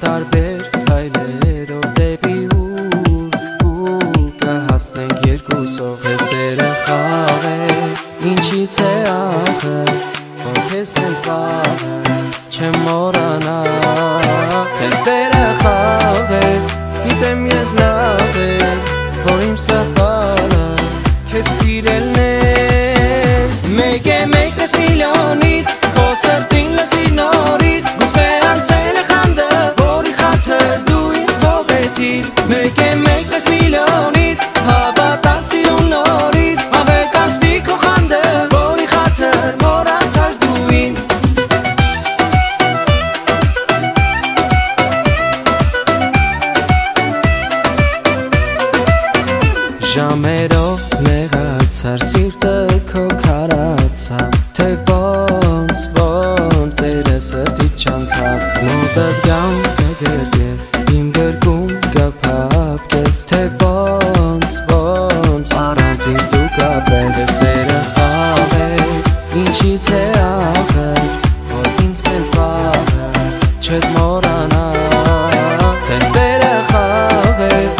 տարբեր քայլերով դեպի ու կհասնենք երկուսով է սերը խաղեր ինչից է ախր որ քեզ հենց վաղը չեմ մոռանա թե սերը խաղեր գիտեմ ես լավ է որ իմ սխալը քեզ սիրելն է մեկ է մեկս միլիոնից քո սրտին լսի նորից գուցե անցել է խանդը որի խաթր դու ինձ թողեցիր մեկ է մեկս միլիոնից հավատա սիրուն նորից ավեկացրի քո խանդը որի խաթր մոռացար դու ինձ ժամերով նեղացար սիրտը քո քարացավ թե ոնց տերը սրտից չանցավ մոտդ գամ կգրկես իմ գրկում կփափկես թե ոնց առանց ինձ դու կապես սերը խաղեր ինչից է ախր որ ինձ մեզ վաղը չես մոռանա թե սերը խաղեր